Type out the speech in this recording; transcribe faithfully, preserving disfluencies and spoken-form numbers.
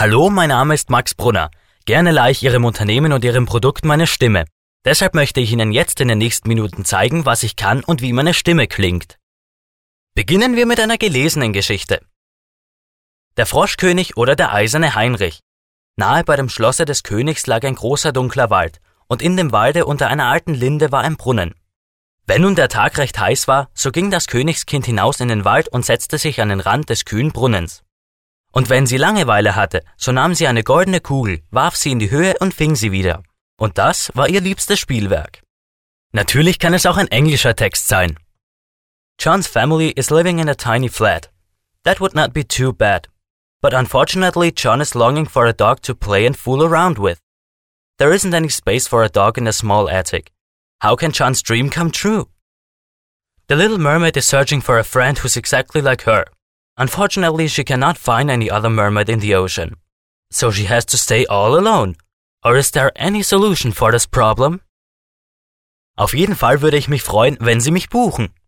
Hallo, mein Name ist Max Brunner. Gerne leihe ich Ihrem Unternehmen und Ihrem Produkt meine Stimme. Deshalb möchte ich Ihnen jetzt in den nächsten Minuten zeigen, was ich kann und wie meine Stimme klingt. Beginnen wir mit einer gelesenen Geschichte. Der Froschkönig oder der eiserne Heinrich. Nahe bei dem Schlosse des Königs lag ein großer dunkler Wald, und in dem Walde unter einer alten Linde war ein Brunnen. Wenn nun der Tag recht heiß war, so ging das Königskind hinaus in den Wald und setzte sich an den Rand des kühlen Brunnens. Und wenn sie Langeweile hatte, so nahm sie eine goldene Kugel, warf sie in die Höhe und fing sie wieder. Und das war ihr liebstes Spielwerk. Natürlich kann es auch ein englischer Text sein. John's family is living in a tiny flat. That would not be too bad. But unfortunately, John is longing for a dog to play and fool around with. There isn't any space for a dog in a small attic. How can John's dream come true? The little mermaid is searching for a friend who's exactly like her. Unfortunately, she cannot find any other mermaid in the ocean. So she has to stay all alone. Or is there any solution for this problem? Auf jeden Fall würde ich mich freuen, wenn Sie mich buchen.